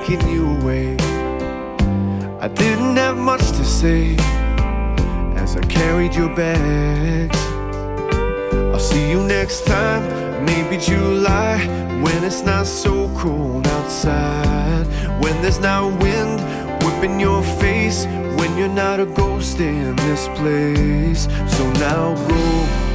taking you away. I didn't have much to say as I carried your bags. I'll see you next time, maybe July, when it's not so cold outside, when there's not wind whipping your face, when you're not a ghost in this place. So now go.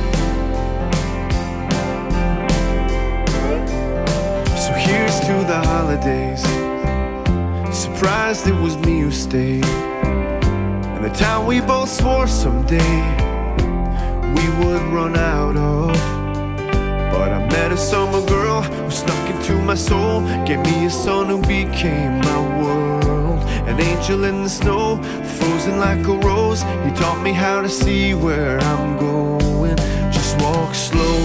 So here's to the holidays. Surprised it was me who stayed, and the town we both swore someday we would run out of. But I met a summer girl who snuck into my soul, gave me a son who became my world. An angel in the snow, frozen like a rose. He taught me how to see where I'm going. Just walk slow.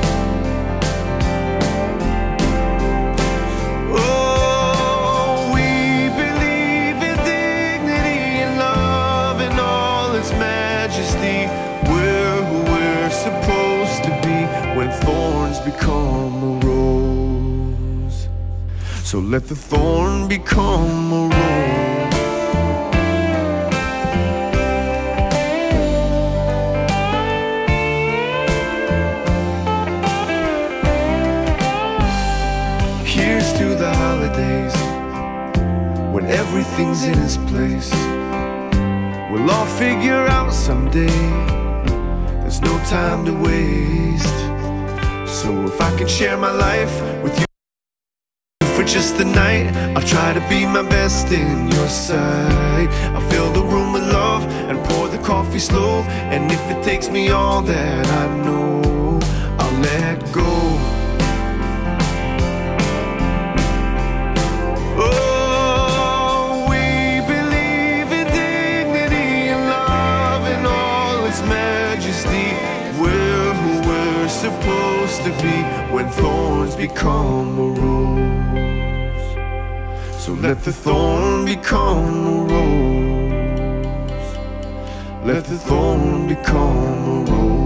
Oh, we believe in dignity and love and all its majesty. We're who we're supposed to be when thorns become a rose. So let the thorn become a rose. Here's to the holidays, when everything's in its place. We'll all figure out someday, there's no time to waste. So if I can share my life with you for just the night, I'll try to be my best in your sight. I'll fill the room with love and pour the coffee slow. And if it takes me all that I know, I'll let go. Oh, we believe in dignity and love and all its majesty. We're who we're supposed to be when thorns become a rose. So let the thorn become a rose. Let the thorn become a rose.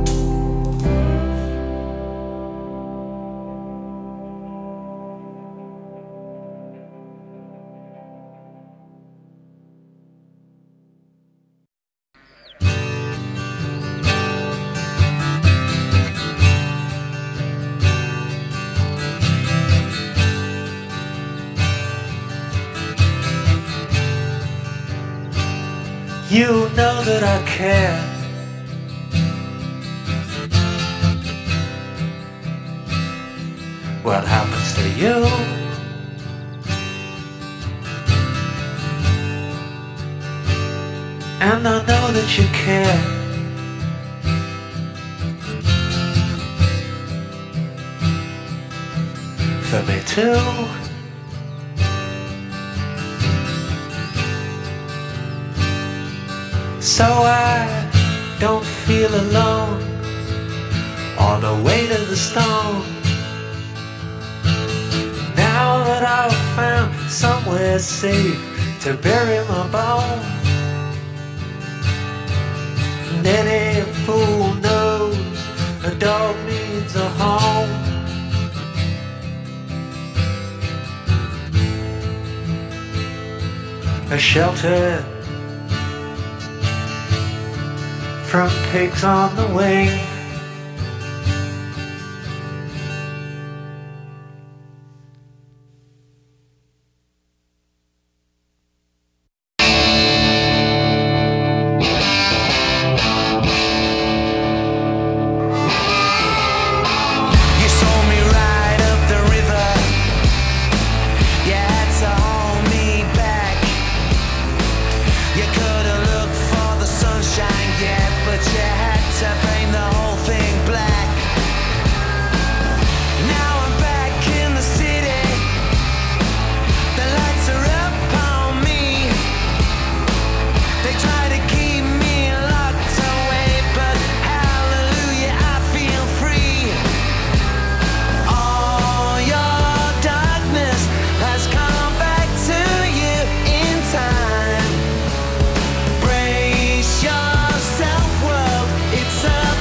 You know that I care. What happens to you? And I know that you care. For me too. So I don't feel alone on the way to the stone. Now that I've found somewhere safe to bury my bone. And any fool knows a dog needs a home. A shelter from pigs on the wing. You saw me ride up the river. You had to hold me back. You couldn't look for the sunshine yet, but you had to paint the whole thing black. Now I'm back in the city. The lights are up on me. They try to keep me locked away, but hallelujah, I feel free. All your darkness has come back to you in time. Brace yourself, world, it's a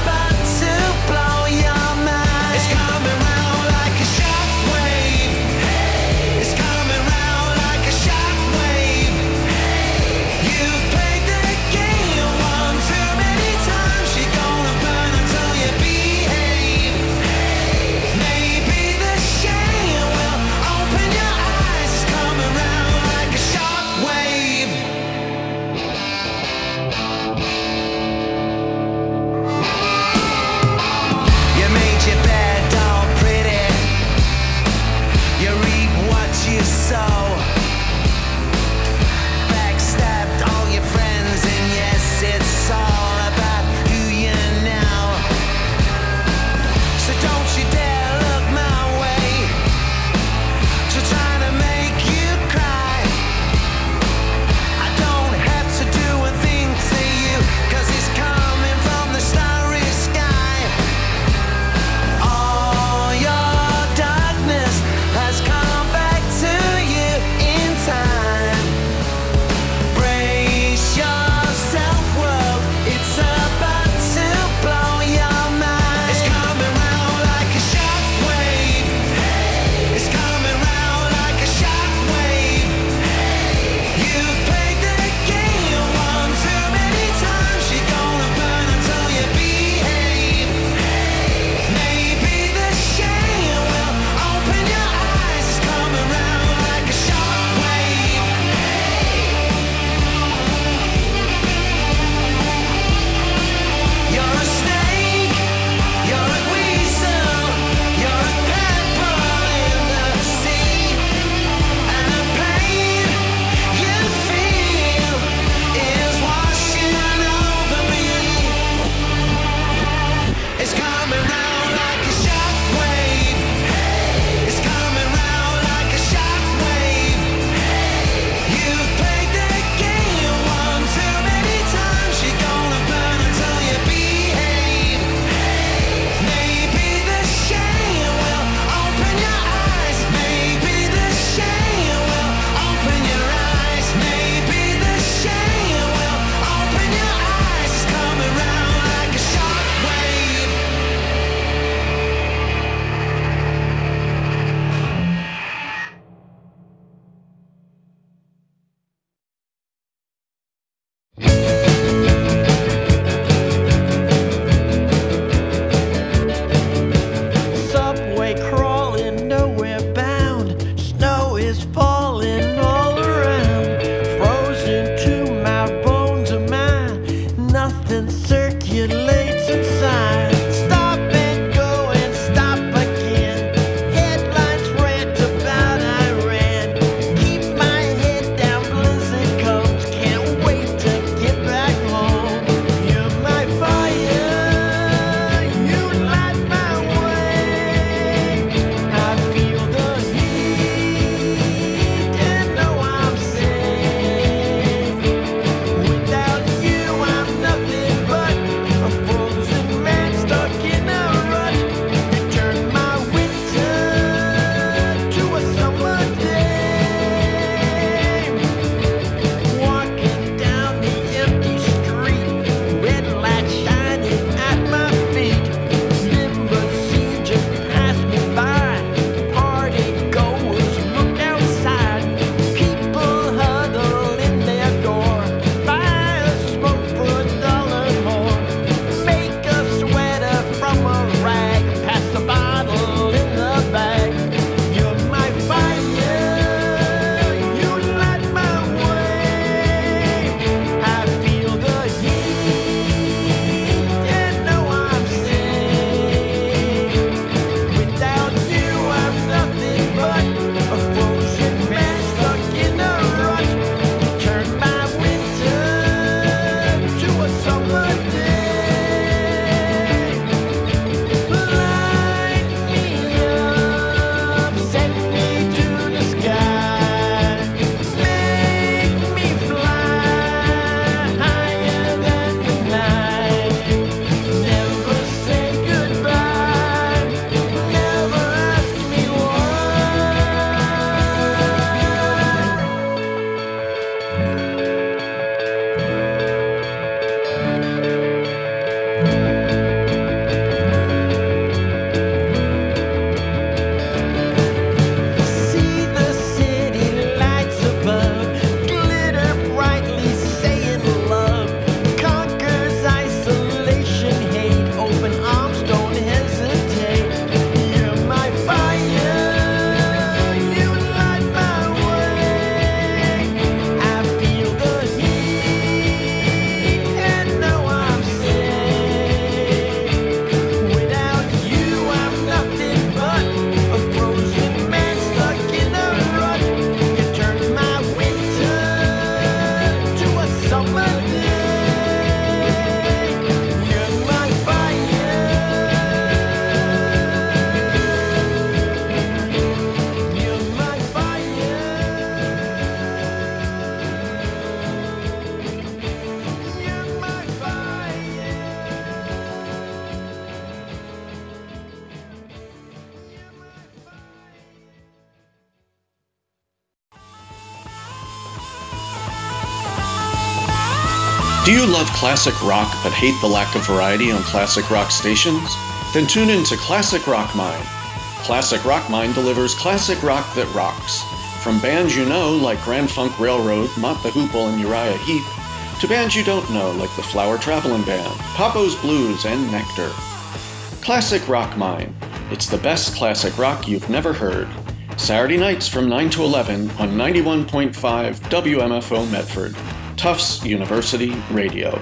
Do you love classic rock but hate the lack of variety on classic rock stations? Then tune in to Classic Rock Mind. Classic Rock Mind delivers classic rock that rocks. From bands you know like Grand Funk Railroad, Mott the Hoople, and Uriah Heep, to bands you don't know like the Flower Traveling Band, Papo's Blues, and Nectar. Classic Rock Mind. It's the best classic rock you've never heard. Saturday nights from 9 to 11 on 91.5 WMFO Medford. Tufts University Radio.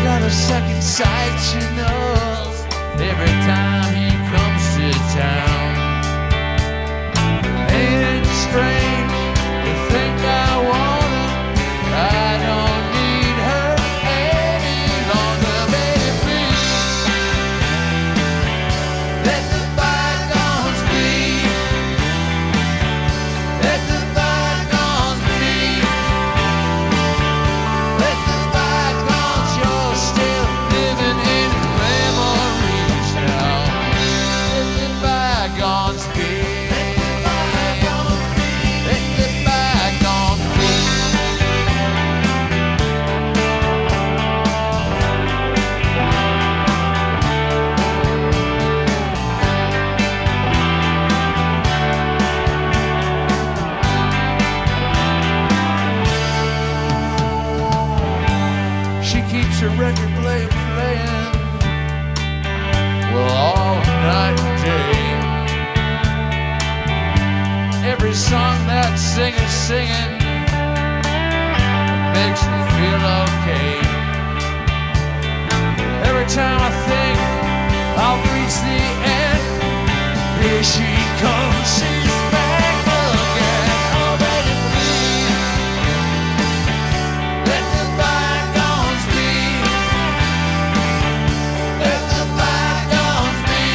got a second sight, she knows, every time he comes to town. Ain't it strange to think I want her? I don't need her any longer, baby, please. Let the bygones be. Let the bygones be. Let the bygones, you're still living in memories now. Let the bygones be. Let the bygones be. She keeps her record player playing, well, all night and day. Every song that singer's singing makes me feel okay. Every time I think I'll reach the end, here she comes, she's back again. Oh, baby, please, let the bygones be. Let the bygones be.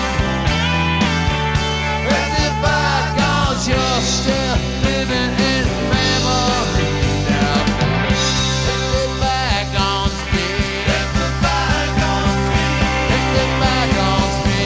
Let the bygones, you're still living in memory now. Let the bygones be. Let the bygones be. Let the bygones be.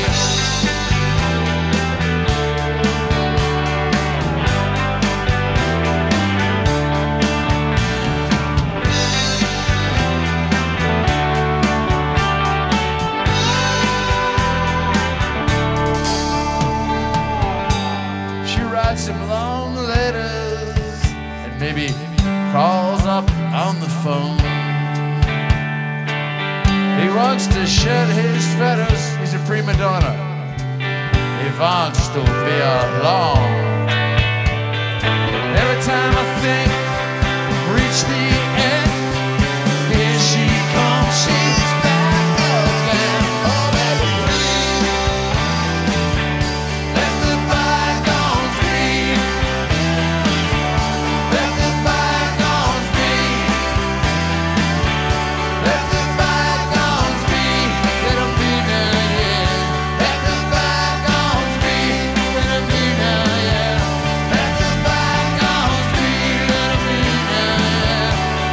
She writes him long letters and maybe calls up on the phone. He wants to shed his feathers, he's a prima donna. He wants to be alone. Every time I think I've reached the end, here she comes, she's back again. Oh, baby, please, let the bygones be. Let the bygones be. Let the bygones be. Let them be now, yeah. Let the bygones be. Let them be now, yeah. Let the bygones be. Let them be now, yeah.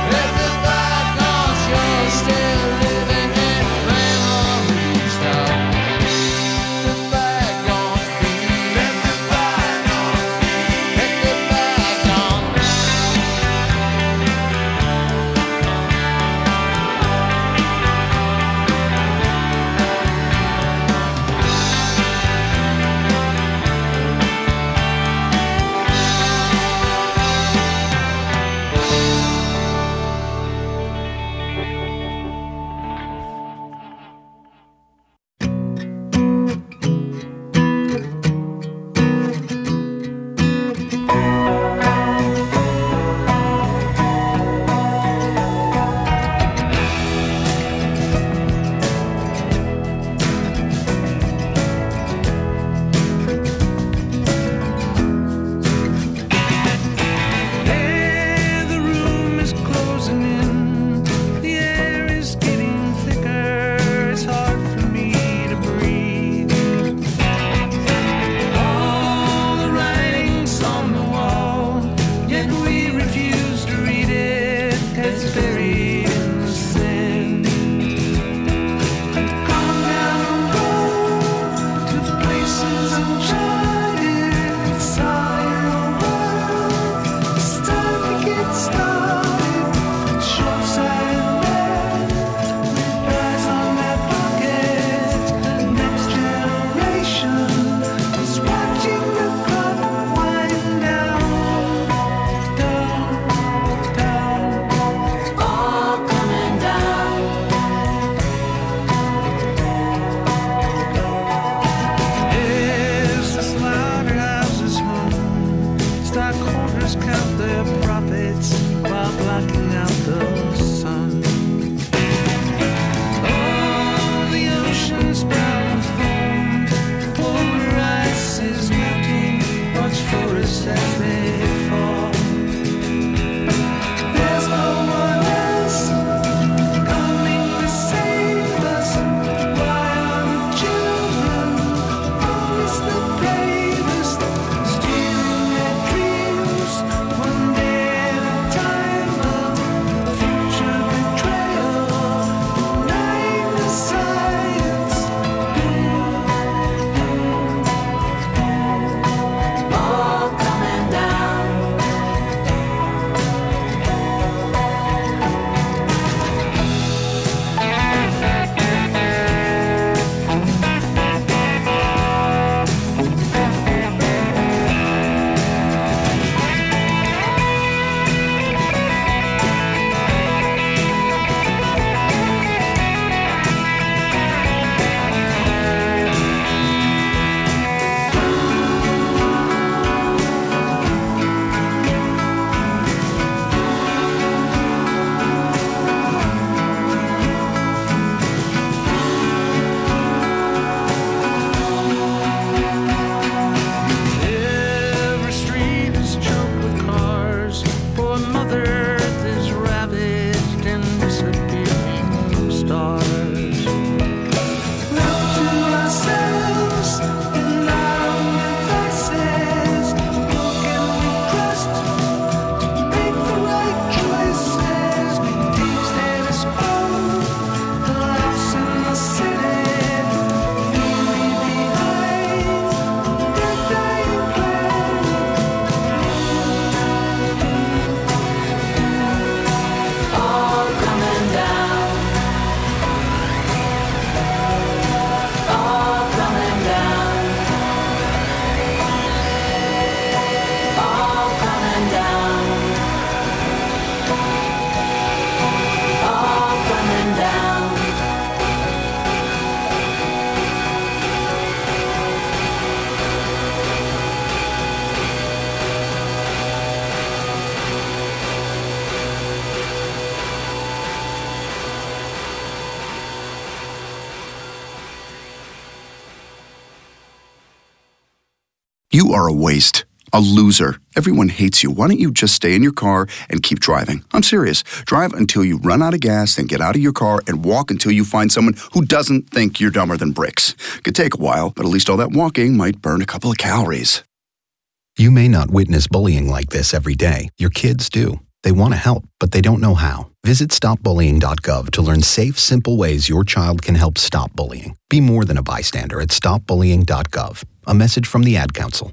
You are a waste. A loser. Everyone hates you. Why don't you just stay in your car and keep driving? I'm serious. Drive until you run out of gas, then get out of your car and walk until you find someone who doesn't think you're dumber than bricks. Could take a while, but at least all that walking might burn a couple of calories. You may not witness bullying like this every day. Your kids do. They want to help, but they don't know how. Visit stopbullying.gov to learn safe, simple ways your child can help stop bullying. Be more than a bystander at stopbullying.gov. A message from the Ad Council.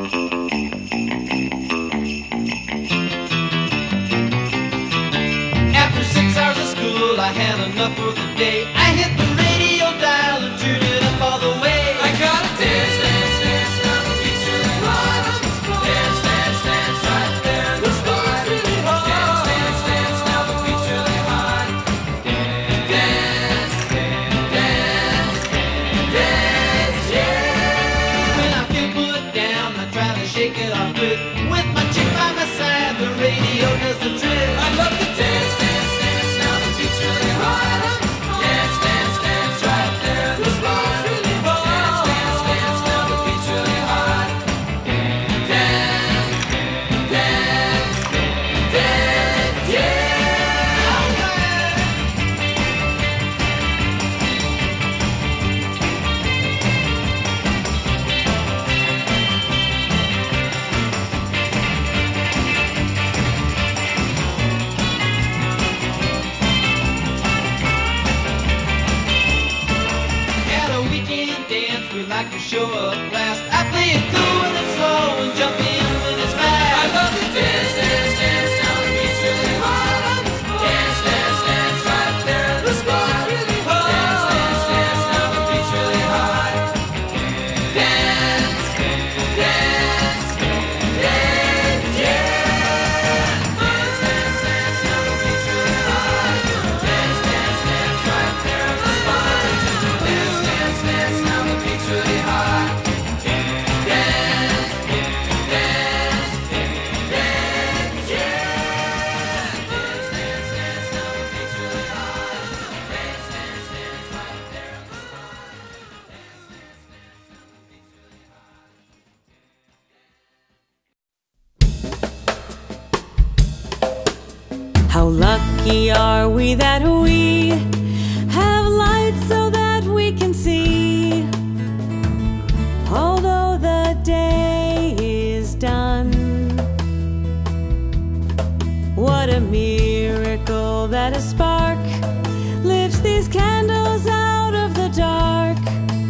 After 6 hours of school, I had enough for the day. I hit the radio dial and turned it up all the way. I gotta dance, dance, dance, now the beat's really hot. Dance, dance, dance, right there in the spot. Dance, dance, dance, now the beat's really hot. Dance, dance, dance, yeah. When I feel put down, I try to shake it off good. With my chick by my side, the radio does the trick. I love to dance, dance, dance, now the beat's really hot. Dance, dance, dance, right there in the spot. Dance, dance, dance, now the beat's really hot. Dance, dance, dance, yeah. At a weekend dance, we like to show up last. I play it cool when it's slow and jump in when it's fast. I love to dance, dance, dance, now the beat's really hot. Dance, dance, dance, right there in the spot. Dance, dance, dance, now the beat's really hot. Dance, dance, dance, yeah. Dance, dance, dance, now the beat's really hot. Dance, dance, dance, right there in the spot. Dance, dance, dance, now the beat's really hot. Dance, dance, dance, yeah. Dance, dance, dance, now the beat's really hot. Dance, dance, dance, right there in the spot. How lucky are we that we have light so that we can see? Although the day is done, what a miracle that a spark lifts these candles out of the dark.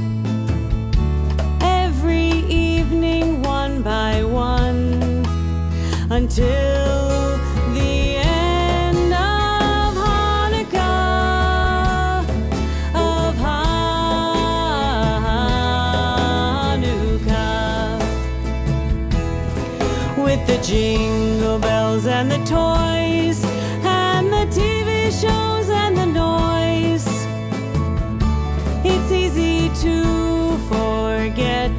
Every evening, one by one, until the end of Hanukkah, of Hanukkah. With the jingle bells and the toys and the TV shows and the noise, it's easy to forget.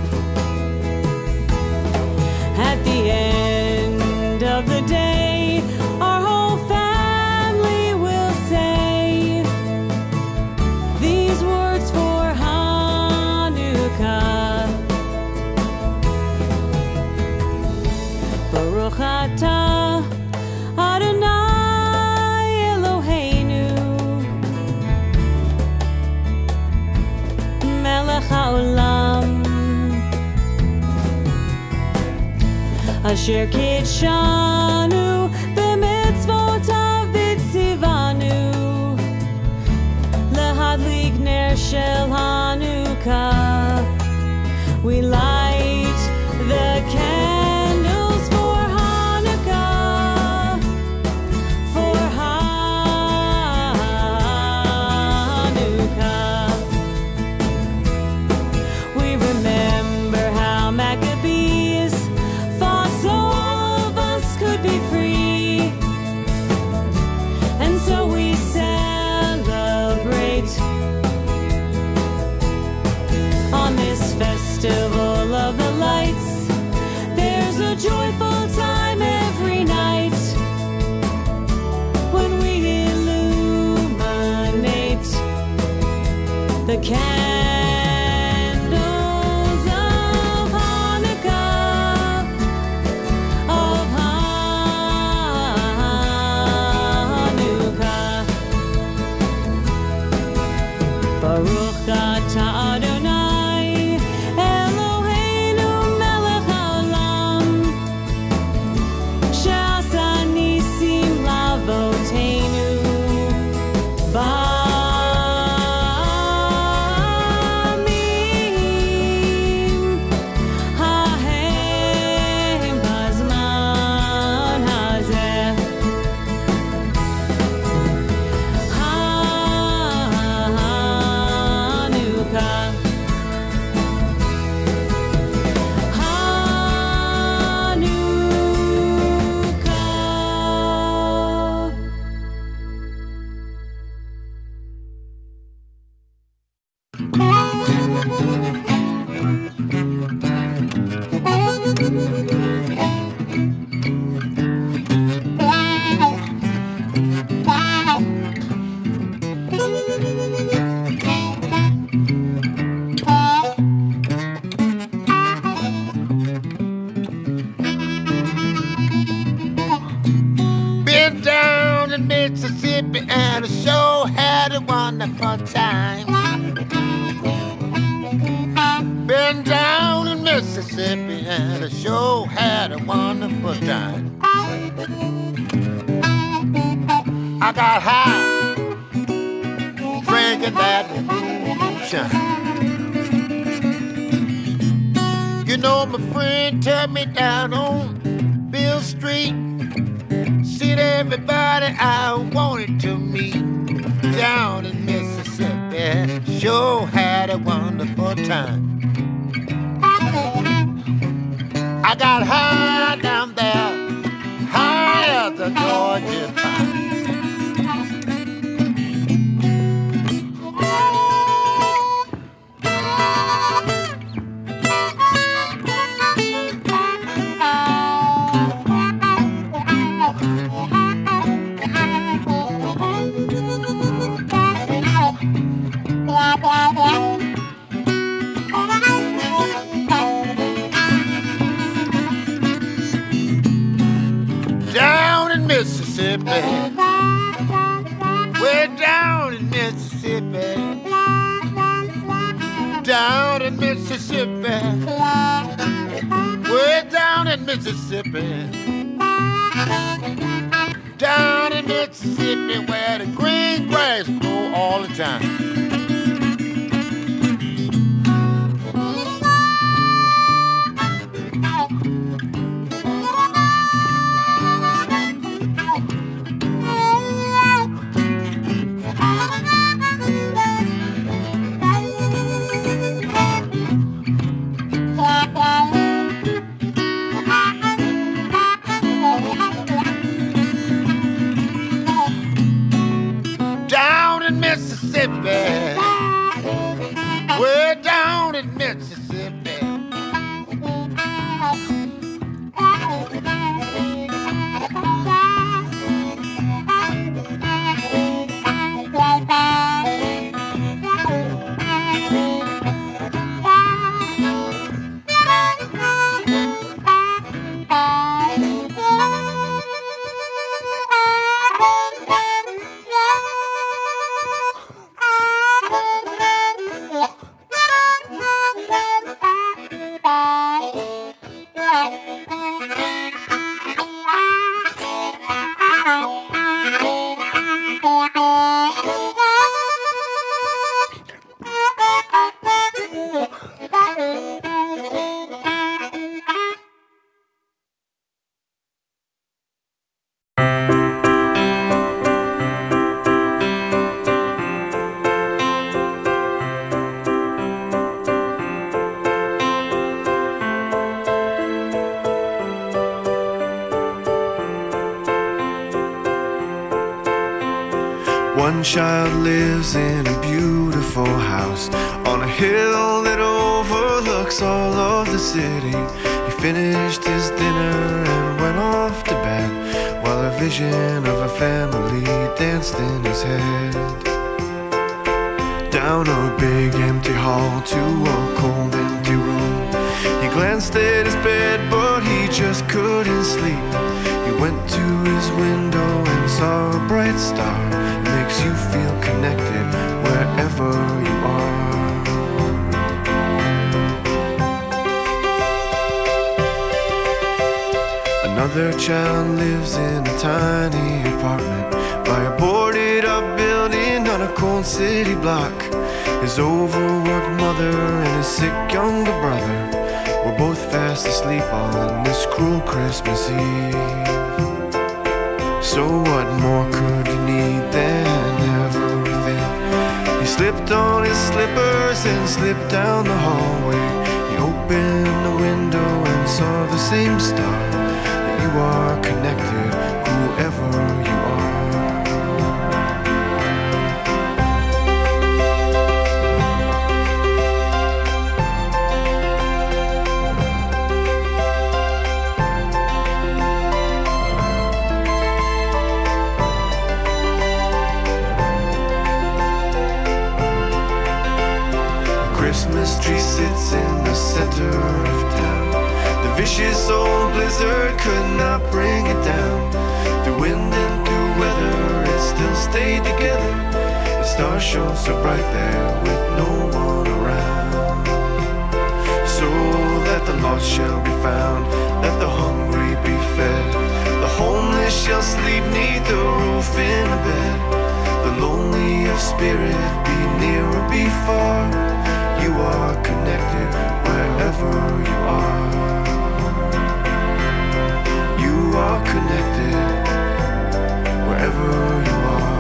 At the end of the day, our whole family will say these words for Hanukkah. Baruch atah Adonai Eloheinu Melech haolam Asher kitshanu b'mitzvotav v'tzivanu lehadlik ner shel Hanukkah. We light the candles for Hanukkah, for Hanukkah. We remember how Maccabees fought so all of us could be free, and so we celebrate on this festival of the lights. There's a joyful time every night when we illuminate the candles of Hanukkah. Baruch atah Adonai, Eloheinu melech haolam, she'asa nisim la'avoteinu. Been down in Mississippi and I sure had a wonderful time. Been down in Mississippi and I sure had a wonderful time. I got high, drinking that moonshine. You know, my friend took me down on Bill Street. Seen everybody I wanted to meet down in Mississippi. Sure had a wonderful time. I got high down there, high as the Georgia pine. Down in Mississippi, way down in Mississippi, down in Mississippi, way down in Mississippi, down in Mississippi where the green grass grow all the time. Down in Mississippi, way down in Mississippi. One child lives in a beautiful house on a hill that overlooks all of the city. He finished his dinner and went off to bed while a vision of a family danced in his head. Down a big empty hall to a cold empty room, he glanced at his bed but he just couldn't sleep. He went to his window and saw a bright star. It makes you feel connected wherever you are. Another child lives in a tiny apartment by a boarded up building on a cold city block. His overworked mother and his sick younger brother were both fast asleep on this cruel Christmas Eve. So what more could you need than everything? He slipped on his slippers and slipped down the hallway. He opened the window and saw the same star. That you are connected, whoever you are. Christmas tree sits in the center of town. The vicious old blizzard could not bring it down. Through wind and through weather, it still stayed together. The stars shone so bright there with no one around. So that the lost shall be found, that the hungry be fed. The homeless shall sleep neath the roof in a bed. The lonely of spirit be near or be far. You are connected wherever you are. You are connected wherever you are.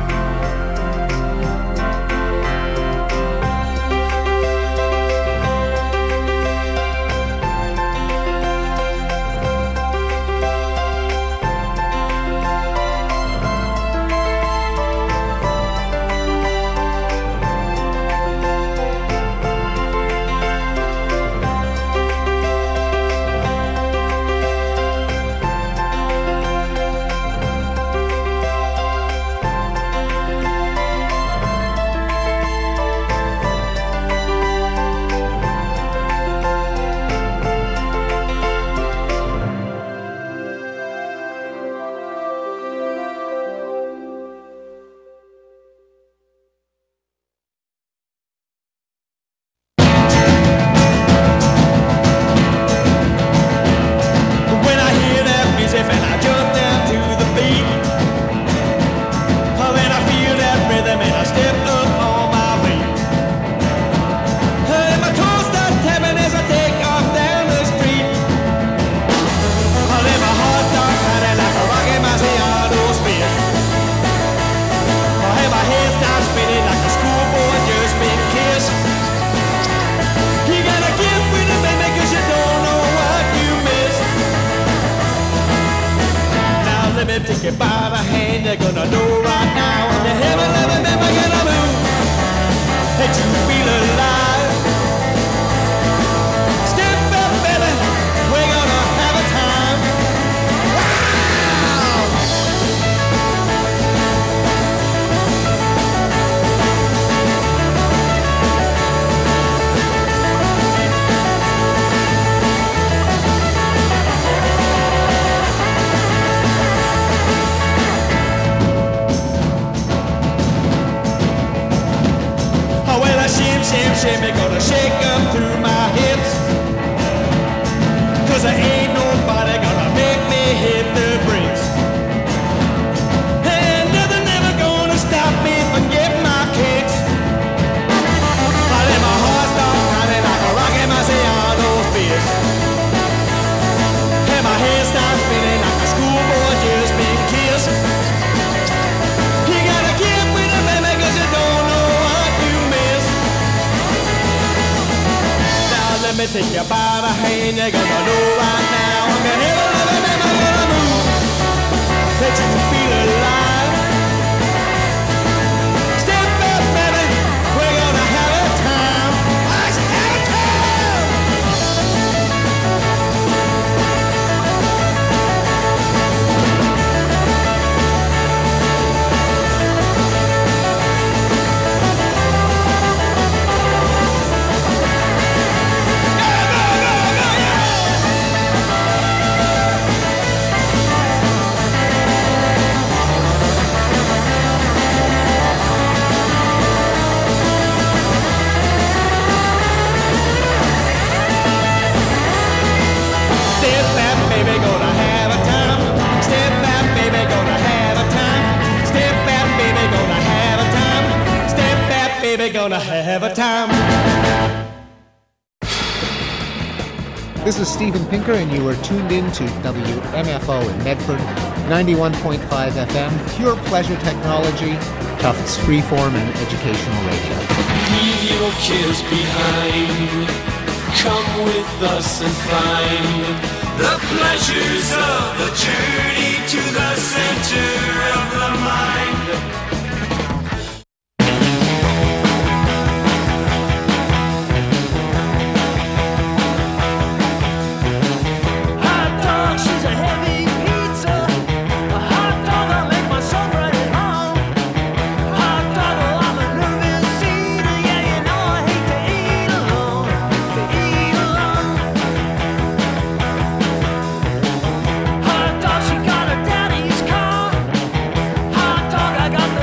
Take you by the hand, you're gonna know right now. And the heaven loving man, we're gonna move. That you feel alive. Step up, baby, we're gonna have a time. Shimmy gonna shake up through my hips. 'Cause there ain't nobody gonna make me hit the bricks. And nothing ever gonna stop me from getting my kicks. I let my heart start pounding like a rocket Marciano's fist. And my head starts spinning like a schoolboy just been kissed. You gotta get with it, baby, 'cause you don't know what you miss. Let me take you by the hand, you're gonna know right now. I'm gonna hear the living and I'm gonna move. That you feel alive. Step up, baby, we're gonna have a time. Let's have a time. baby gonna have a time. This is Steven Pinker, and you are tuned in to WMFO in Medford, 91.5 FM, pure pleasure technology, Tufts freeform and educational radio. Leave your kids behind. Come with us and find the pleasures of the journey to the center of the mind. Hot dog, she got her daddy's car. Hot dog, I got the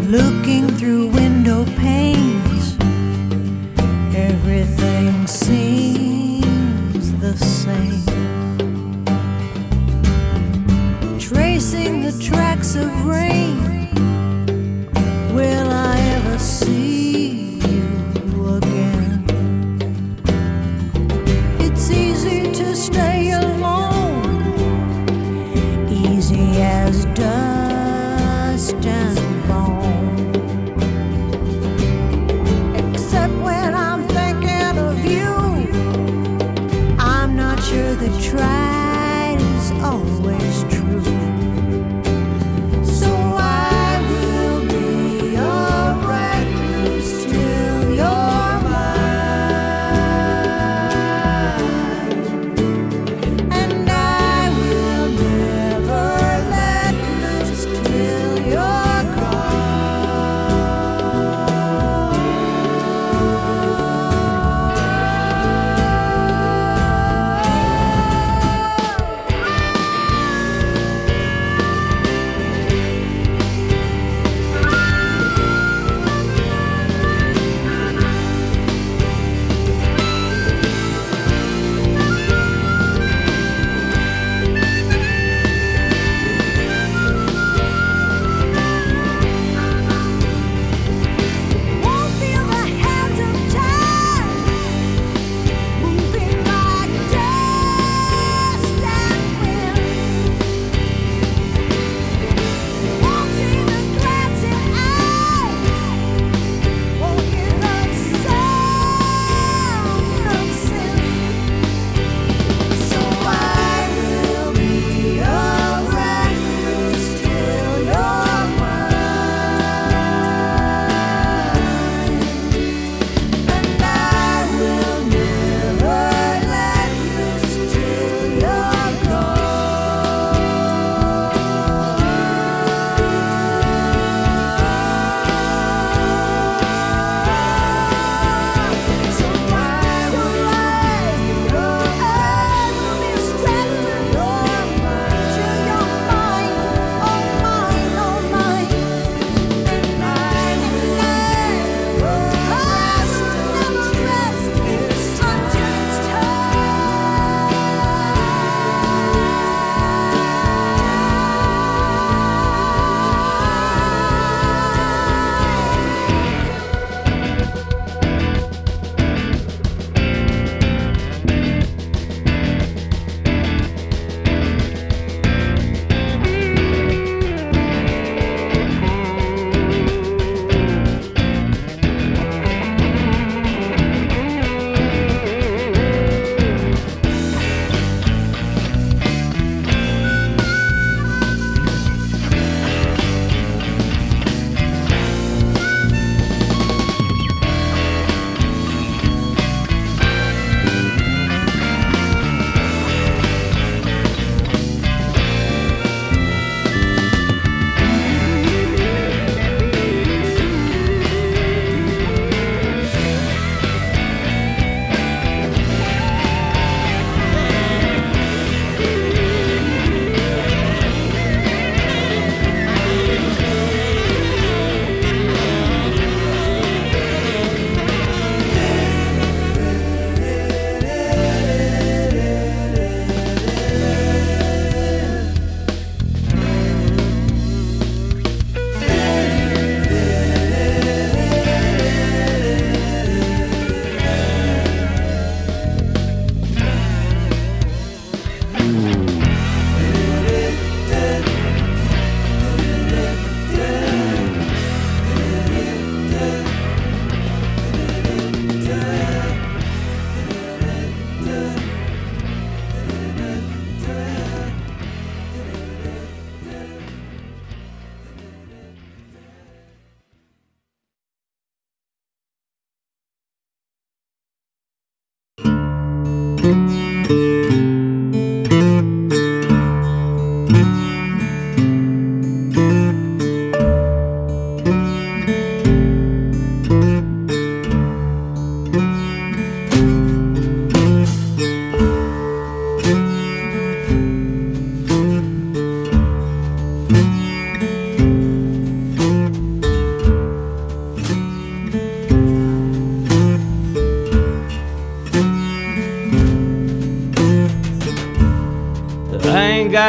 looking through window panes, everything seems the same. Tracing the tracks of rain, will I ever see you again? It's easy to stay alone, easy as dust and bone.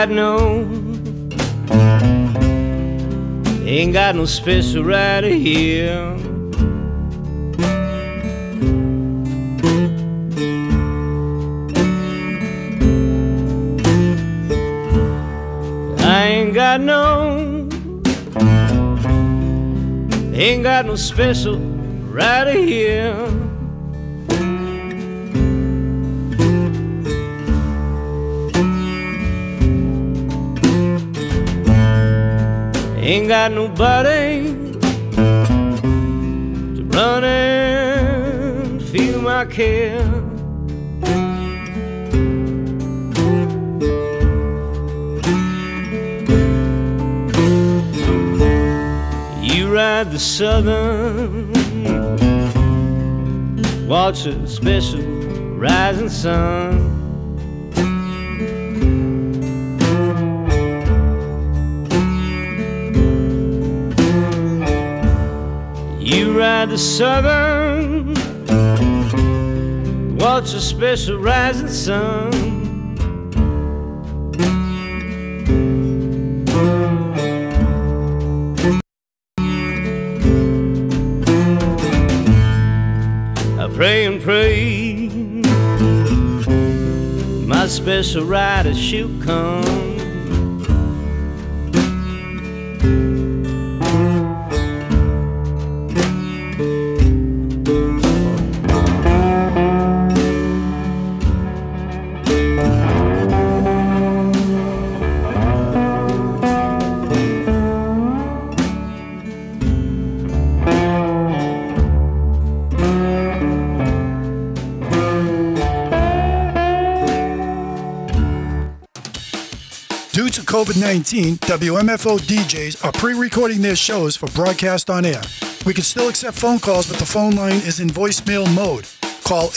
got no special rider here. I ain't got no special rider here. Ain't got nobody to run and feel my care. You ride the southern, watch a special rising sun. You ride the southern, watch a special rising sun. I pray and pray my special rider she'll come. Due to COVID-19, WMFO DJs are pre-recording their shows for broadcast on air. We can still accept phone calls, but the phone line is in voicemail mode. Call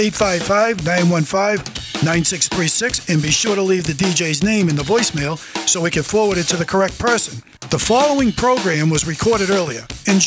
855-915-9636 and be sure to leave the DJ's name in the voicemail so we can forward it to the correct person. The following program was recorded earlier. Enjoy.